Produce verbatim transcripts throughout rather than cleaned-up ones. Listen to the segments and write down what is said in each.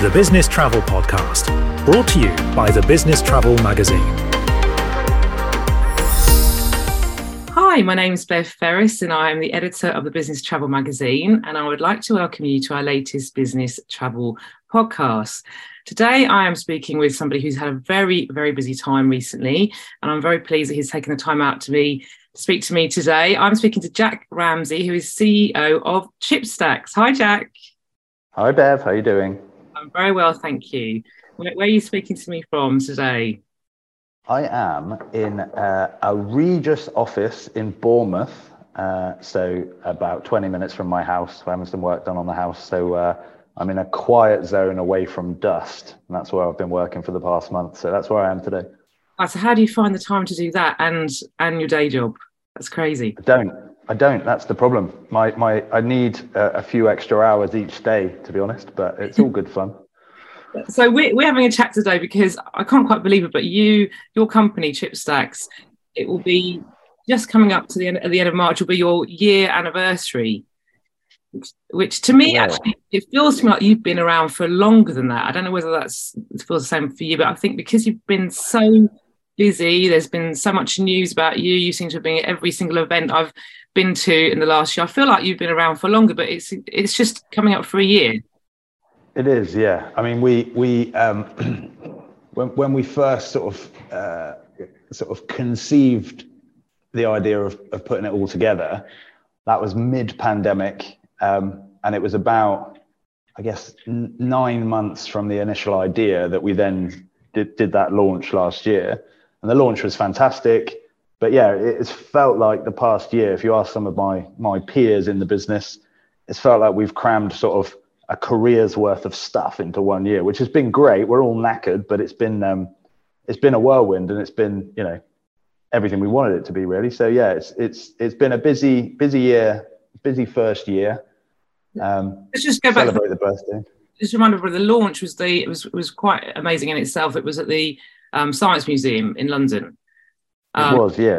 the Business Travel Podcast, brought to you by the Business Travel Magazine. Hi, my name is Bev Ferris and I am the editor of the Business Travel Magazine, and I would like to welcome you to our latest Business Travel Podcast. Today I am speaking with somebody who's had a very, very busy time recently, and I'm very pleased that he's taken the time out to me to speak to me today. I'm speaking to Jack Ramsey, who is C E O of Chipstacks. Hi, Jack. Hi, Bev. How are you doing? I'm very well, thank you. Where, where are you speaking to me from today? I am in uh, a Regis office in Bournemouth, uh, so about twenty minutes from my house. We're having some work done on the house, so uh, I'm in a quiet zone away from dust, and that's where I've been working for the past month. So that's where I am today. Oh, so how do you find the time to do that and and your day job? That's crazy. I don't. I don't. That's the problem. My my. I need a, a few extra hours each day, to be honest, but it's all good fun. So we're, we're having a chat today because I can't quite believe it, but you, your company, Chipstacks, it will be just coming up to the end, at the end of March, will be your year anniversary, which, which to me, Wow. actually, it feels to me like you've been around for longer than that. I don't know whether that's it feels the same for you, but I think because you've been so busy, there's been so much news about you, you seem to have been at every single event I've been to in the last year. I feel like you've been around for longer, but it's it's just coming up for a year. It is, yeah. I mean, we we um, when when we first sort of uh, sort of conceived the idea of, of putting it all together, that was mid-pandemic, um, and it was about, I guess, n- nine months from the initial idea that we then did, did that launch last year, and the launch was fantastic. But yeah, it, it's felt like the past year. If you ask some of my my peers in the business, it's felt like we've crammed sort of a career's worth of stuff into one year, which has been great. We're all knackered, but it's been um, it's been a whirlwind, and it's been, you know, everything we wanted it to be, really. So yeah, it's it's it's been a busy busy year, busy first year. Um, Let's just go back. Celebrate the birthday. Just remind everybody, the launch was the it was was quite amazing in itself. It was at the um, Science Museum in London. Um, It was, yeah.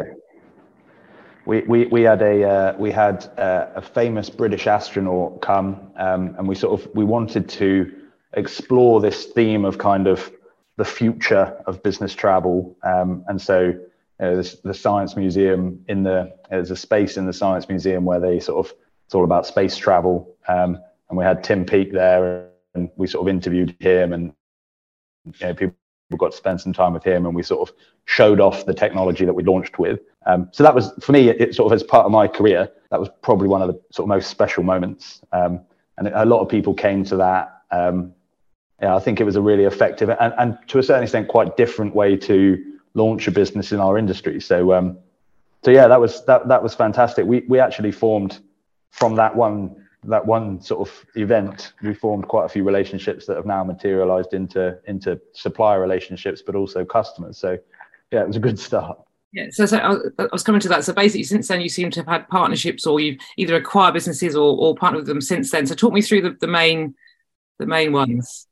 We we we had a uh, we had uh, a famous British astronaut come, um, and we sort of we wanted to explore this theme of kind of the future of business travel, um, and so you know, this, the Science Museum in the there's a space in the Science Museum where they sort of it's all about space travel, um, and we had Tim Peake there, and we sort of interviewed him, and you know, people got to spend some time with him, and we sort of showed off the technology that we launched with. Um, so that was, for me, it, it sort of as part of my career, that was probably one of the sort of most special moments. Um, and a lot of people came to that. Um, yeah, I think it was a really effective and, and to a certain extent quite different way to launch a business in our industry. So, um, so yeah, that was that that was fantastic. We we actually formed from that one that one sort of event. We formed quite a few relationships that have now materialized into into supplier relationships, but also customers. So yeah, it was a good start. yeah, so, so I, I was coming to that. So basically, since then, you seem to have had partnerships, or you've either acquired businesses or, or partnered with them since then. So talk me through the, the main the main ones.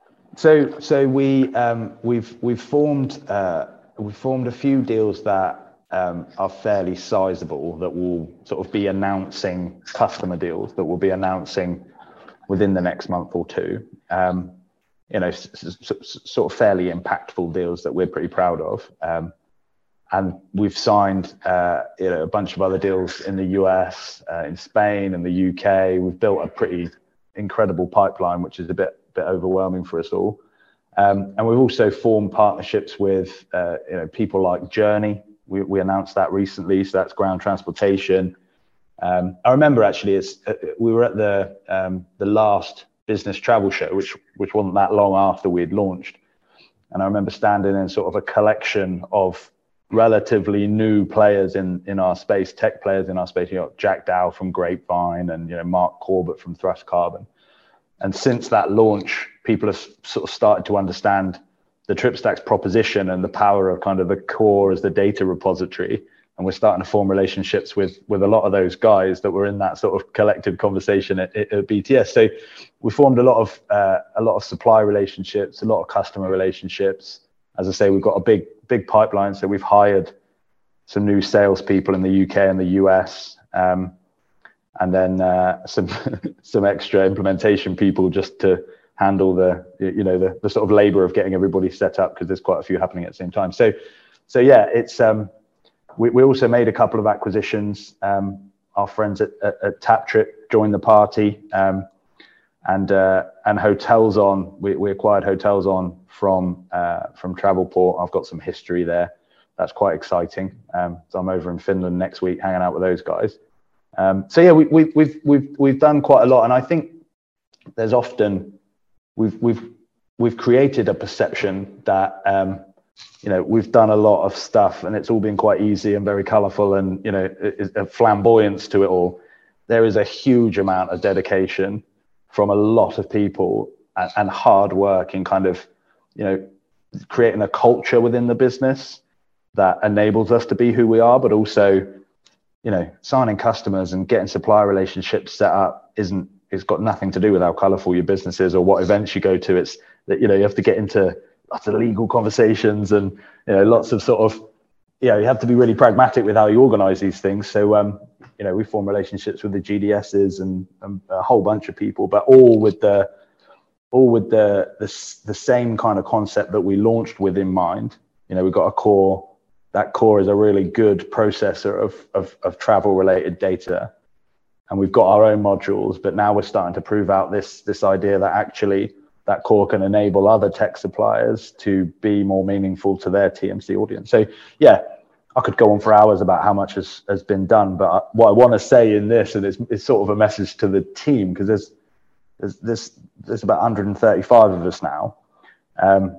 So so we um, we've we've formed uh, we've formed a few deals that um, are fairly sizable that will sort of be announcing customer deals that will be announcing within the next month or two. Um, you know, s- s- s- sort of fairly impactful deals that we're pretty proud of. Um, and we've signed uh, you know a bunch of other deals in the U S, uh, in Spain, and the U K. We've built a pretty incredible pipeline, which is a bit bit overwhelming for us all. Um, and we've also formed partnerships with uh, you know people like Journey. We, we announced that recently, so that's ground transportation. Um, I remember actually, it's uh, we were at the um, the last business travel show, which which wasn't that long after we had launched, and I remember standing in sort of a collection of relatively new players in in our space, tech players in our space. You know, Jack Dow from Grapevine, and you know Mark Corbett from Thrust Carbon. And since that launch, people have sort of started to understand the Chipstacks proposition and the power of kind of the core as the data repository. And we're starting to form relationships with with a lot of those guys that were in that sort of collective conversation at, at B T S. So we formed a lot of uh, a lot of supply relationships, a lot of customer relationships. As I say, we've got a big big pipeline. So we've hired some new salespeople in the U K and the U S, um, and then uh, some some extra implementation people just to handle the, you know, the, the sort of labor of getting everybody set up, because there's quite a few happening at the same time. So, so yeah, it's, um, we, we also made a couple of acquisitions. Um, our friends at, at, at TapTrip joined the party, um, and, uh, and Hotels On, we, we acquired Hotels On from, uh, from Travelport. I've got some history there. That's quite exciting. Um, so I'm over in Finland next week hanging out with those guys. Um, so yeah, we, we, we've we've we've done quite a lot, and I think there's often we've we've we've created a perception that um, you know, we've done a lot of stuff and it's all been quite easy and very colourful, and you know, a flamboyance to it all. There is a huge amount of dedication from a lot of people and, and hard work in kind of, you know, creating a culture within the business that enables us to be who we are, but also, you know, signing customers and getting supplier relationships set up isn't, it's got nothing to do with how colourful your business is or what events you go to. It's that, you know, you have to get into lots of legal conversations and, you know, lots of sort of, you know, you have to be really pragmatic with how you organise these things. So, um, you know, we form relationships with the G D Ss and, and a whole bunch of people, but all with the, all with the, the, the same kind of concept that we launched with in mind. You know, we've got a core. That core is a really good processor of, of, of travel related data. And we've got our own modules, but now we're starting to prove out this, this idea that actually that core can enable other tech suppliers to be more meaningful to their T M C audience. So yeah, I could go on for hours about how much has, has been done, but what I want to say in this, and it's, it's sort of a message to the team, because there's, there's, there's, there's about one hundred thirty-five of us now. Um,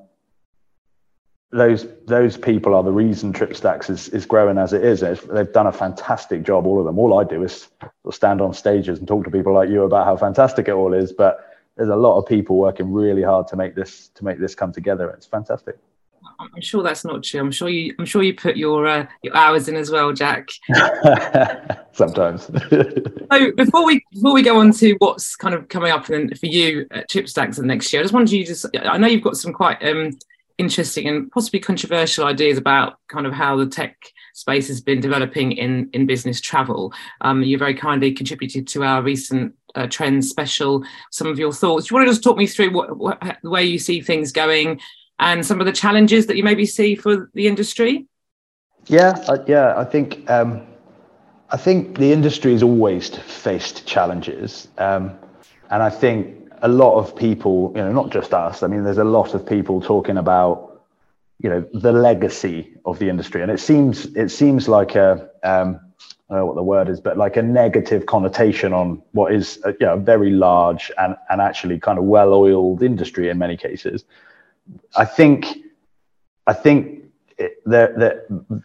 Those those people are the reason TripStacks is, is growing as it is. It's, they've done a fantastic job, all of them. All I do is stand on stages and talk to people like you about how fantastic it all is. But there's a lot of people working really hard to make this to make this come together. It's fantastic. I'm sure that's not true. I'm sure you I'm sure you put your uh, your hours in as well, Jack. Sometimes. So before we before we go on to what's kind of coming up for you at TripStacks next year, I just wanted you to just, I know you've got some quite um. interesting and possibly controversial ideas about kind of how the tech space has been developing in, in business travel. Um, you very kindly contributed to our recent uh, trends special, some of your thoughts. Do you want to just talk me through what, what the way you see things going and some of the challenges that you maybe see for the industry? Yeah, uh, yeah, I think um, I think the industry has always faced challenges, um, and I think a lot of people, you know, not just us, I mean, there's a lot of people talking about, you know, the legacy of the industry. And it seems, it seems like a, um, I don't know what the word is, but like a negative connotation on what is a, you know, a very large and, and actually kind of well-oiled industry in many cases. I think, I think that, that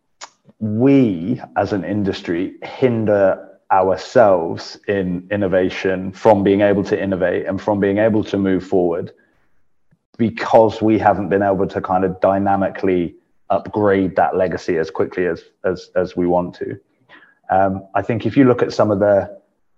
we as an industry hinder ourselves in innovation from being able to innovate and from being able to move forward, because we haven't been able to kind of dynamically upgrade that legacy as quickly as as as we want to. Um, I think if you look at some of the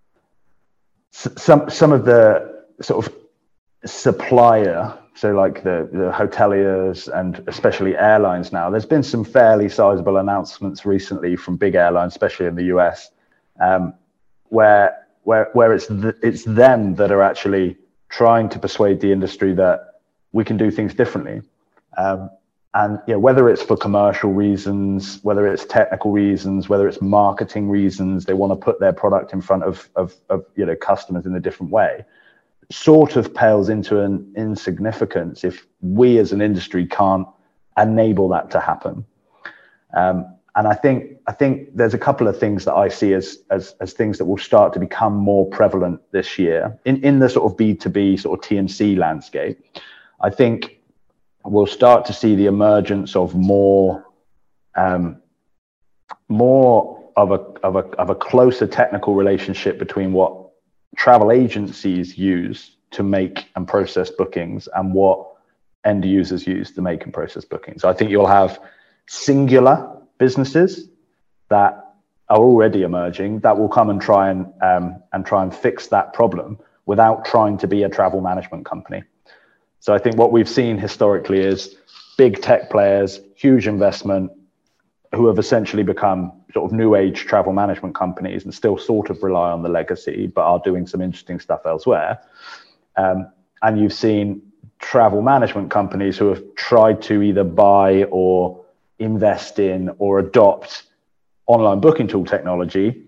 some some of the sort of supplier, so like the the hoteliers and especially airlines now, there's been some fairly sizable announcements recently from big airlines, especially in the U S. Um, where where where it's th- it's them that are actually trying to persuade the industry that we can do things differently, um, and you know, whether it's for commercial reasons, whether it's technical reasons, whether it's marketing reasons, they want to put their product in front of of, of you know, customers in a different way. Sort of pales into an insignificance if we as an industry can't enable that to happen. Um, And I think I think there's a couple of things that I see as as as things that will start to become more prevalent this year in, in the sort of B two B sort of T M C landscape. I think we'll start to see the emergence of more um, more of a of a of a closer technical relationship between what travel agencies use to make and process bookings and what end users use to make and process bookings. So I think you'll have singular businesses that are already emerging that will come and try and um, and try and fix that problem without trying to be a travel management company. So I think what we've seen historically is big tech players, huge investment, who have essentially become sort of new age travel management companies and still sort of rely on the legacy, but are doing some interesting stuff elsewhere. Um, and you've seen travel management companies who have tried to either buy or invest in or adopt online booking tool technology,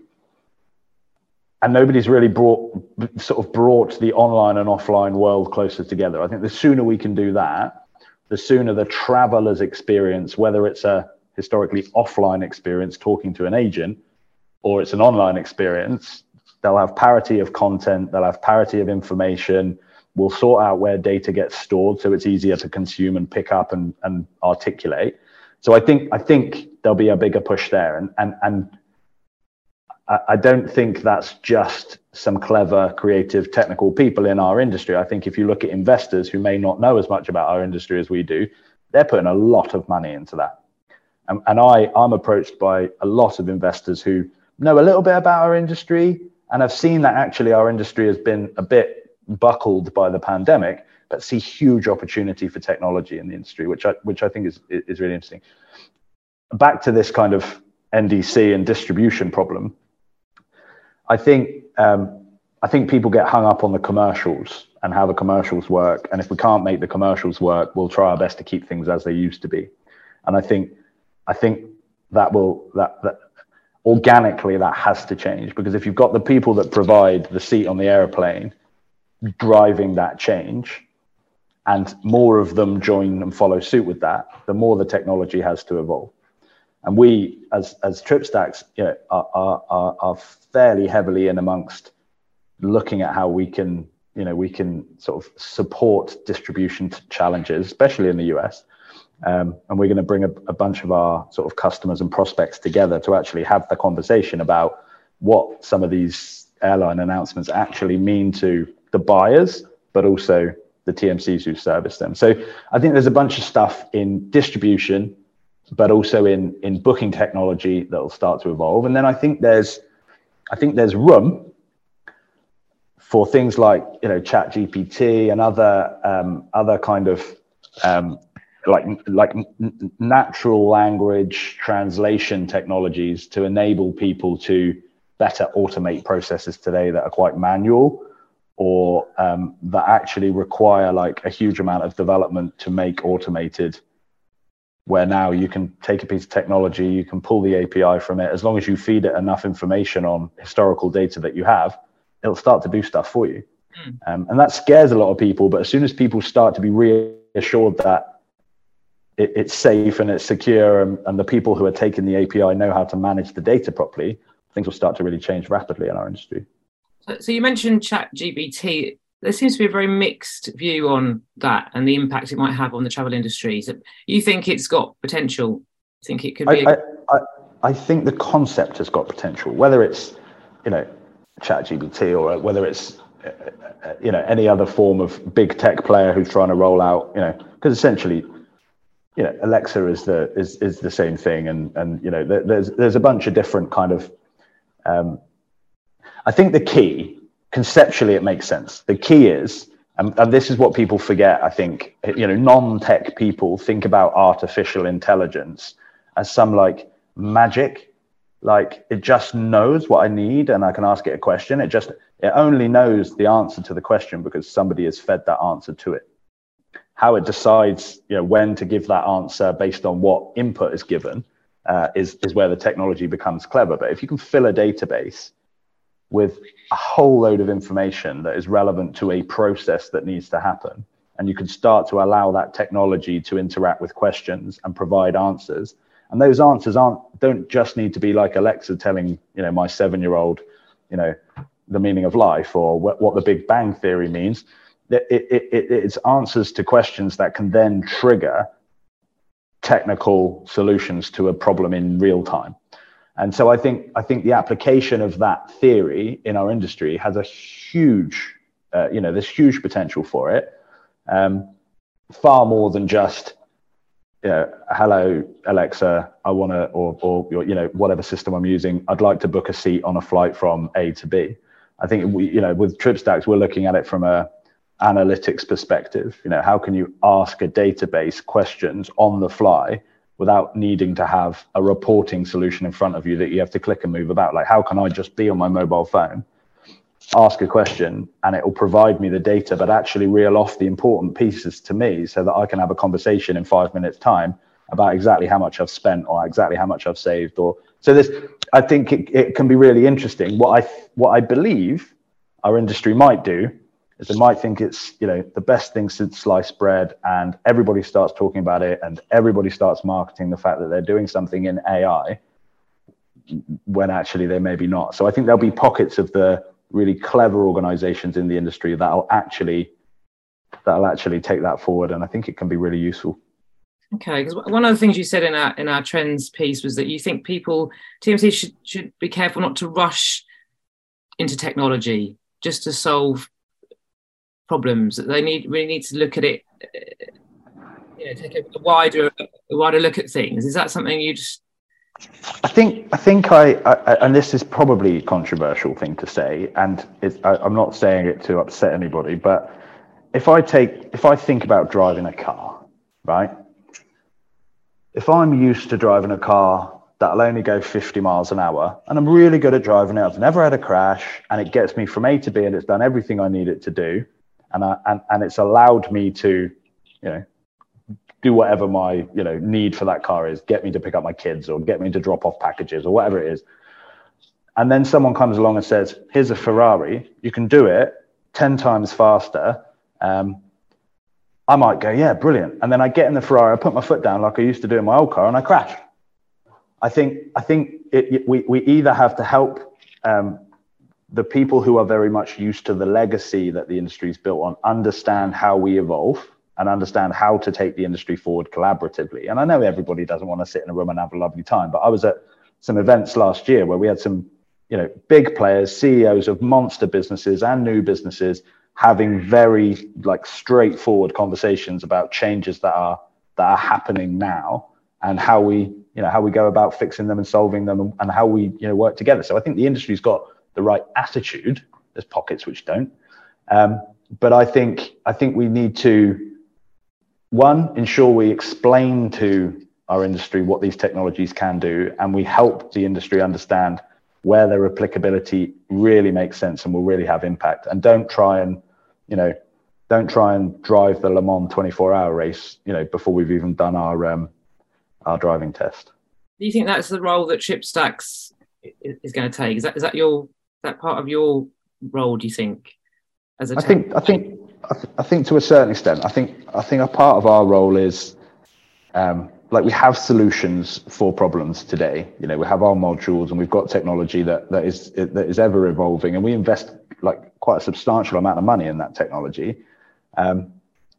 and nobody's really brought sort of brought the online and offline world closer together. I think the sooner we can do that, the sooner the traveler's experience, whether it's a historically offline experience talking to an agent or it's an online experience, they'll have parity of content, they'll have parity of information. We'll sort out where data gets stored so it's easier to consume and pick up and, and articulate. So I think I think there'll be a bigger push there. And and and I don't think that's just some clever, creative, technical people in our industry. I think if you look at investors who may not know as much about our industry as we do, they're putting a lot of money into that. And, and I, I'm approached by a lot of investors who know a little bit about our industry and have seen that actually our industry has been a bit buckled by the pandemic, but see huge opportunity for technology in the industry, which I, which I think is, is really interesting. Back to this kind of N D C and distribution problem. I think um, I think people get hung up on the commercials and how the commercials work. And if we can't make the commercials work, we'll try our best to keep things as they used to be. And I think I think that will that that organically that has to change, because if you've got the people that provide the seat on the airplane driving that change, and more of them join and follow suit with that, the more the technology has to evolve. And we, as as TripStacks, you know, are, are are fairly heavily in amongst looking at how we can, you know, we can sort of support distribution challenges, especially in the U S. Um, and we're going to bring a, a bunch of our sort of customers and prospects together to actually have the conversation about what some of these airline announcements actually mean to the buyers, but also the T M Cs who service them. So I think there's a bunch of stuff in distribution, but also in in booking technology that will start to evolve. And then I think there's I think there's room for things like, you know, Chat G P T and other um, other kind of um, like like natural language translation technologies to enable people to better automate processes today that are quite manual, or um, that actually require like a huge amount of development to make automated, where now you can take a piece of technology, you can pull the A P I from it. As long as you feed it enough information on historical data that you have, it'll start to do stuff for you. Mm. Um, and that scares a lot of people. But as soon as people start to be reassured that it, it's safe and it's secure, and, and the people who are taking the A P I know how to manage the data properly, things will start to really change rapidly in our industry. So, so you mentioned Chat G P T. There seems to be a very mixed view on that and the impact it might have on the travel industry. So you think it's got potential? You think it could be? I, a- I, I, I think the concept has got potential, whether it's, you know, Chat G P T or whether it's, uh, uh, you know, any other form of big tech player who's trying to roll out, you know, because essentially, you know, Alexa is the is is the same thing, and and you know, there, there's there's a bunch of different kind of. Um, I think the key, conceptually, it makes sense. The key is, and, and this is what people forget, I think, you know, non-tech people think about artificial intelligence as some like magic, like it just knows what I need and I can ask it a question. It just, it only knows the answer to the question because somebody has fed that answer to it. How it decides, you know, when to give that answer based on what input is given uh, is, is where the technology becomes clever. But if you can fill a database with a whole load of information that is relevant to a process that needs to happen, and you can start to allow that technology to interact with questions and provide answers, and those answers aren't don't just need to be like Alexa telling, you know, my seven-year-old, you know, the meaning of life or what, what the Big Bang Theory means. It, it, it, it's answers to questions that can then trigger technical solutions to a problem in real time. And so I think I think the application of that theory in our industry has a huge, uh, you know, there's huge potential for it, um, far more than just, you know, hello Alexa, I want to, or or you know, whatever system I'm using, I'd like to book a seat on a flight from A to B. I think we, you know, with TripStacks, we're looking at it from a analytics perspective. You know, how can you ask a database questions on the fly without needing to have a reporting solution in front of you that you have to click and move about? Like, how can I just be on my mobile phone ask a question and it will provide me the data, but actually reel off the important pieces to me so that I can have a conversation in five minutes time about exactly how much I've spent or exactly how much I've saved. Or so this, I think it, it can be really interesting. What I, what I believe our industry might do is they might think it's, you know, the best thing since sliced bread, and everybody starts talking about it and everybody starts marketing the fact that they're doing something in A I when actually they maybe not. So I think there'll be pockets of the really clever organizations in the industry that'll actually that'll actually take that forward, and I think it can be really useful. Okay, because one of the things you said in our in our trends piece was that you think people, T M C should should be careful not to rush into technology just to solve problems. They need really need to look at it, you know, take a, a wider a wider look at things. Is that something you just? I think I think I, I and this is probably a controversial thing to say, and it's, I, I'm not saying it to upset anybody, but if I take if I think about driving a car, right? If I'm used to driving a car that'll only go fifty miles an hour, and I'm really good at driving it, I've never had a crash, and it gets me from A to B, and it's done everything I need it to do, and I, and and it's allowed me to, you know, do whatever my, you know, need for that car is, get me to pick up my kids or get me to drop off packages or whatever it is. And then someone comes along and says, here's a Ferrari, you can do it ten times faster. Um, I might go, yeah, brilliant. And then I get in the Ferrari, I put my foot down like I used to do in my old car, and I crash. I think I think it, it, we, we either have to help um, the people who are very much used to the legacy that the industry's built on understand how we evolve and understand how to take the industry forward collaboratively. And I know everybody doesn't want to sit in a room and have a lovely time, but I was at some events last year where we had some, you know, big players, C E Os of monster businesses and new businesses having very like straightforward conversations about changes that are that are happening now and how we, you know, how we go about fixing them and solving them, and, and how we, you know, work together. So I think the industry's got the right attitude. There's pockets which don't, um, but I think I think we need to, one, ensure we explain to our industry what these technologies can do, and we help the industry understand where their applicability really makes sense and will really have impact. And don't try and, you know, don't try and drive the Le Mans twenty-four hour race, you know, before we've even done our um, our driving test. Do you think that's the role that Chipstacks is going to take? Is that is that your that part of your role? Do you think? As a I think I think I, th- I think to a certain extent, I think I think a part of our role is um, like we have solutions for problems today. You know, we have our modules and we've got technology that that is that is ever evolving, and we invest like quite a substantial amount of money in that technology. Um,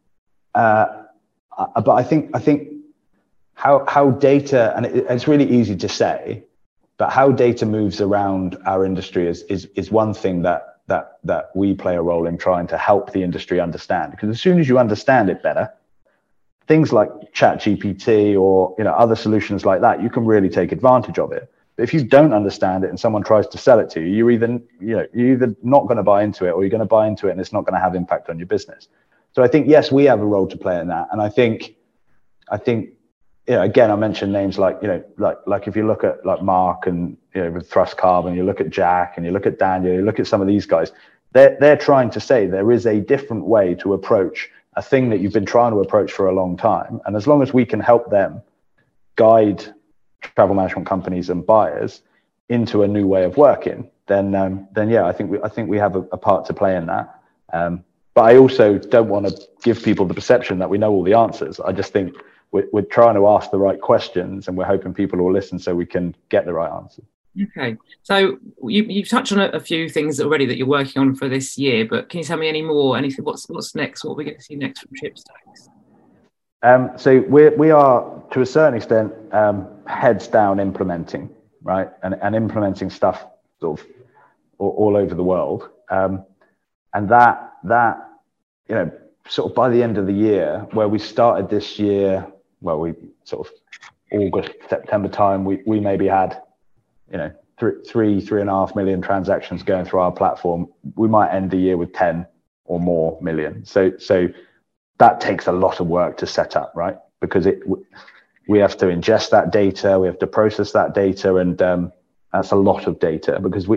uh, but I think I think how how data, and it, it's really easy to say, but how data moves around our industry is is is one thing that that that we play a role in trying to help the industry understand. Because as soon as you understand it better, things like ChatGPT or, you know, other solutions like that, you can really take advantage of it. But if you don't understand it and someone tries to sell it to you, you're either, you know, you're either not going to buy into it, or you're going to buy into it and it's not going to have impact on your business. So I think, yes, we have a role to play in that. And I think, I think, you know, again, I mentioned names like, you know, like, like if you look at like Mark and, you know, with Thrust Carbon, you look at Jack and you look at Daniel, you look at some of these guys, they're, they're trying to say there is a different way to approach a thing that you've been trying to approach for a long time. And as long as we can help them guide travel management companies and buyers into a new way of working, then, um, then yeah, I think we, I think we have a, a part to play in that. Um, but I also don't want to give people the perception that we know all the answers. I just think we're, we're trying to ask the right questions, and we're hoping people will listen so we can get the right answer. Okay, so you, you've touched on a, a few things already that you're working on for this year, but can you tell me any more? Anything? What's what's next? What are we going to see next from Chipstacks? Um, so we we are, to a certain extent, um, heads down implementing, right, and and implementing stuff sort of all, all over the world, um, and that that you know sort of by the end of the year, where we started this year, well, we sort of August, September time, we we maybe had, you know, three, three, three and a half million transactions going through our platform. We might end the year with ten or more million. So, so that takes a lot of work to set up, right? Because it, we have to ingest that data, we have to process that data, and um, that's a lot of data. Because we,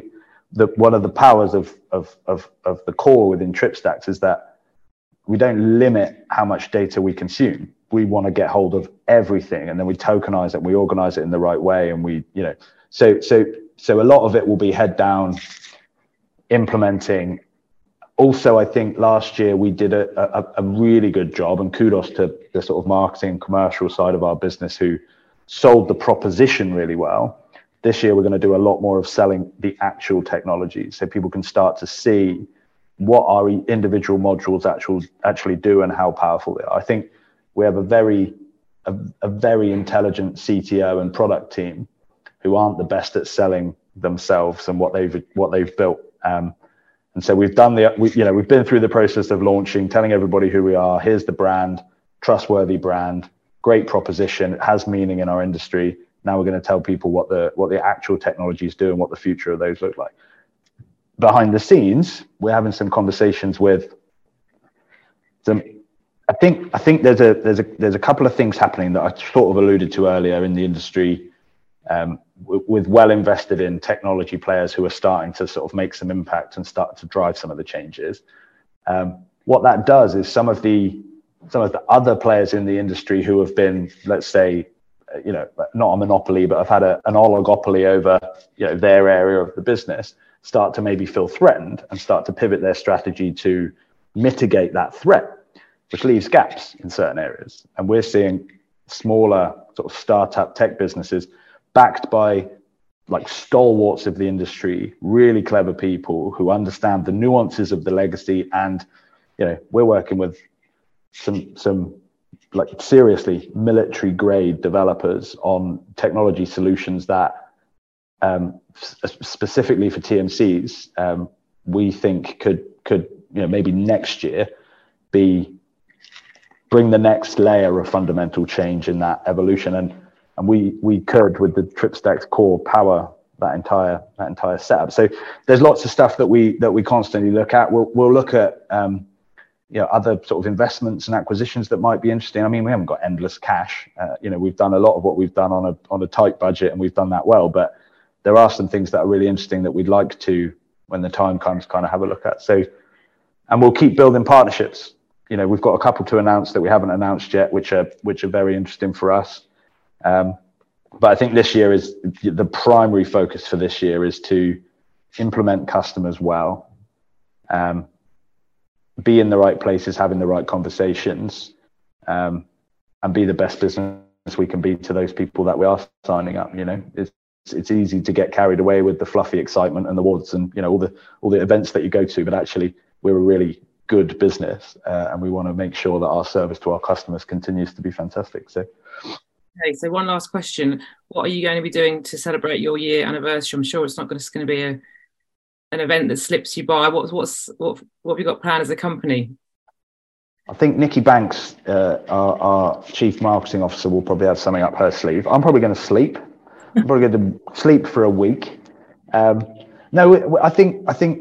the one of the powers of of of of the core within TripStacks is that we don't limit how much data we consume. We want to get hold of everything, and then we tokenize it, we organize it in the right way, and we, you know, so so so a lot of it will be head down implementing. Also, I think last year we did a, a, a really good job, and kudos to the sort of marketing and commercial side of our business who sold the proposition really well. This year, we're going to do a lot more of selling the actual technology, so people can start to see what our individual modules actually actually do and how powerful they are. I think we have a very a, a very intelligent C T O and product team who aren't the best at selling themselves and what they've what they've built. Um, And so we've done the, we, you know, we've been through the process of launching, telling everybody who we are. Here's the brand, trustworthy brand, great proposition. It has meaning in our industry. Now we're going to tell people what the what the actual technologies do and what the future of those look like. Behind the scenes, we're having some conversations with some. I think I think there's a there's a there's a couple of things happening that I sort of alluded to earlier in the industry. Um, with well invested in technology players who are starting to sort of make some impact and start to drive some of the changes. Um, what that does is some of the some of the other players in the industry who have been, let's say, you know, not a monopoly, but have had a, an oligopoly over, you know, their area of the business, start to maybe feel threatened and start to pivot their strategy to mitigate that threat, which leaves gaps in certain areas. And we're seeing smaller sort of startup tech businesses backed by like stalwarts of the industry, really clever people who understand the nuances of the legacy. And, you know, we're working with some, some like seriously military grade developers on technology solutions that um, specifically for T M Cs, um, we think could, could, you know, maybe next year be, bring the next layer of fundamental change in that evolution. And, And we we could, with the TripStacks core, power that entire that entire setup. So there's lots of stuff that we that we constantly look at. We'll we'll look at um, you know, other sort of investments and acquisitions that might be interesting. I mean, we haven't got endless cash. Uh, you know, we've done a lot of what we've done on a on a tight budget, and we've done that well. But there are some things that are really interesting that we'd like to, when the time comes, kind of have a look at. So, and we'll keep building partnerships. You know, we've got a couple to announce that we haven't announced yet, which are which are very interesting for us. Um, but I think this year is the primary focus for this year is to implement customers well, um, be in the right places, having the right conversations, um, and be the best business we can be to those people that we are signing up. You know, it's it's easy to get carried away with the fluffy excitement and the awards and, you know, all the all the events that you go to, but actually we're a really good business, uh, and we want to make sure that our service to our customers continues to be fantastic. So. Okay, so one last question. What are you going to be doing to celebrate your year anniversary? I'm sure it's not just going to be a, an event that slips you by. What's what's what what have you got planned as a company? I think Nikki Banks, uh, our, our chief marketing officer, will probably have something up her sleeve. I'm probably going to sleep. I'm probably going to sleep for a week. Um, no, I think I think.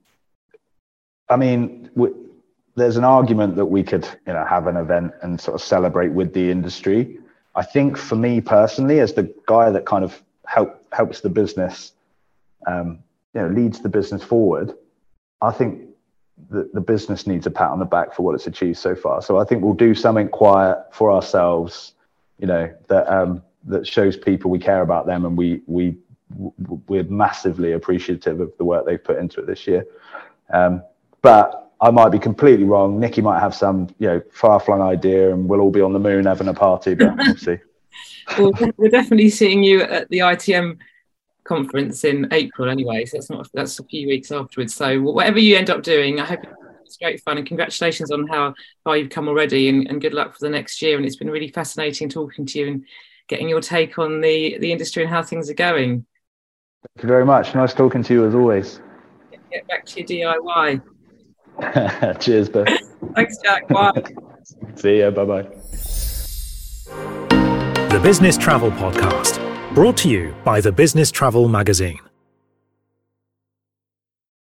I mean, we, there's an argument that we could, you know, have an event and sort of celebrate with the industry. I think for me personally, as the guy that kind of help, helps the business, um, you know, leads the business forward, I think the, the business needs a pat on the back for what it's achieved so far. So I think we'll do something quiet for ourselves, you know, that um, that shows people we care about them, and we we we're massively appreciative of the work they've put into it this year. Um, but I might be completely wrong. Nikki might have some, you know, far-flung idea, and we'll all be on the moon having a party, but we'll see. Well, we're definitely seeing you at the I T M conference in April anyway, so that's not that's a few weeks afterwards. So whatever you end up doing, I hope it's great fun, and congratulations on how far you've come already, and, and good luck for the next year. And it's been really fascinating talking to you and getting your take on the, the industry and how things are going. Thank you very much. Nice talking to you as always. Get back to your D I Y. Cheers, Beth. Thanks, Jack. Bye. See ya. Bye-bye. The Business Travel Podcast, brought to you by the Business Travel Magazine.